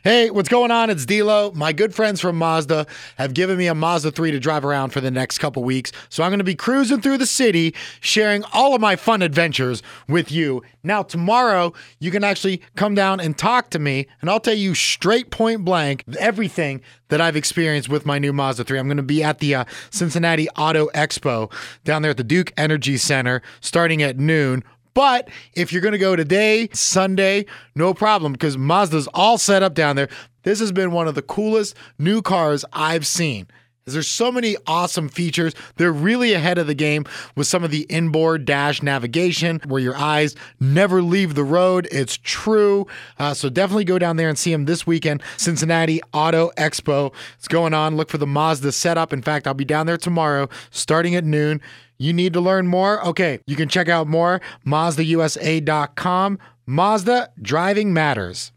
Hey, what's going on? It's D'Lo. My good friends from Mazda have given me a Mazda 3 to drive around for the next couple weeks. So I'm going to be cruising through the city, sharing all of my fun adventures with you. Now, tomorrow, you can actually come down and talk to me, and I'll tell you straight point blank everything that I've experienced with my new Mazda 3. I'm going to be at the Cincinnati Auto Expo down there at the Duke Energy Center starting at noon. But if you're going to go today, Sunday, no problem, because Mazda's all set up down there. This has been one of the coolest new cars I've seen. There's so many awesome features. They're really ahead of the game with some of the inboard dash navigation where your eyes never leave the road. It's true. So definitely go down there and see them this weekend. Cincinnati Auto Expo. It's going on. Look for the Mazda setup. In fact, I'll be down there tomorrow starting at noon. You need to learn more? Okay, you can check out more, MazdaUSA.com. Mazda, driving matters.